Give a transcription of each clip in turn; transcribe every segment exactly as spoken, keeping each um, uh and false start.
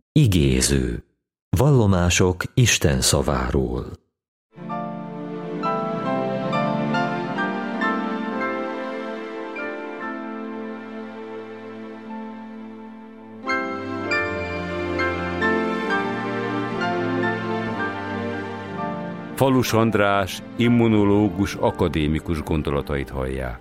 Igéző. Vallomások Isten szaváról. Falus András, immunológus akadémikus gondolatait hallják.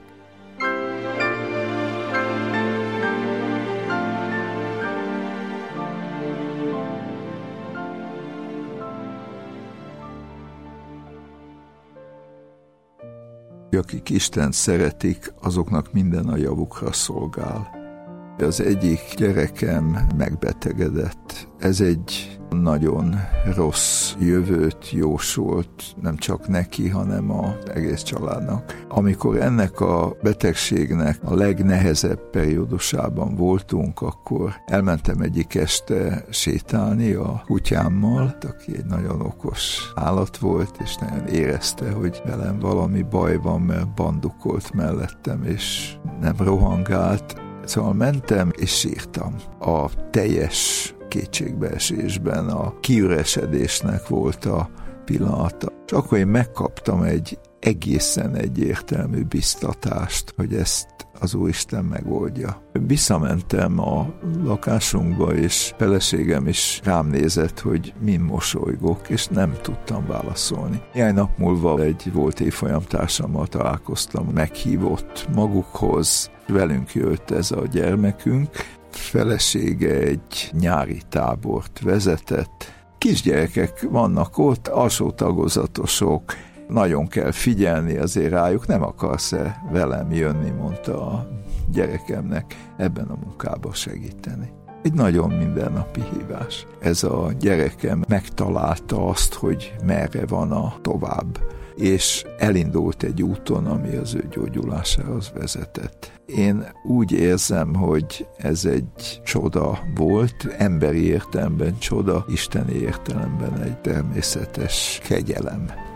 Akik Istent szeretik, azoknak minden a javukra szolgál. Az egyik gyerekem megbetegedett. Ez egy nagyon rossz jövőt jósolt, nem csak neki, hanem az egész családnak. Amikor ennek a betegségnek a legnehezebb periódusában voltunk, akkor elmentem egyik este sétálni a kutyámmal, aki egy nagyon okos állat volt, és nagyon érezte, hogy velem valami baj van, mert bandukolt mellettem, és nem rohangált. Szóval mentem és sírtam. A teljes kétségbeesésben, a kiüresedésnek volt a pillanata. És akkor én megkaptam egy egészen egyértelmű biztatást, hogy ezt az Úristen megoldja. Visszamentem a lakásunkba, és feleségem is rám nézett, hogy min mosolygok, és nem tudtam válaszolni. Néhány nap múlva egy volt évfolyamtársammal találkoztam, meghívott magukhoz, velünk jött ez a gyermekünk, felesége egy nyári tábort vezetett. Kisgyerekek vannak ott, alsó tagozatosok, nagyon kell figyelni azért rájuk, nem akarsz-e velem jönni, mondta a gyerekemnek, ebben a munkában segíteni. Egy nagyon mindennapi hívás. Ez a gyerekem megtalálta azt, hogy merre van a tovább, és elindult egy úton, ami az ő gyógyulásához vezetett. Én úgy érzem, hogy ez egy csoda volt, emberi értelemben csoda, isteni értelemben egy természetes kegyelem.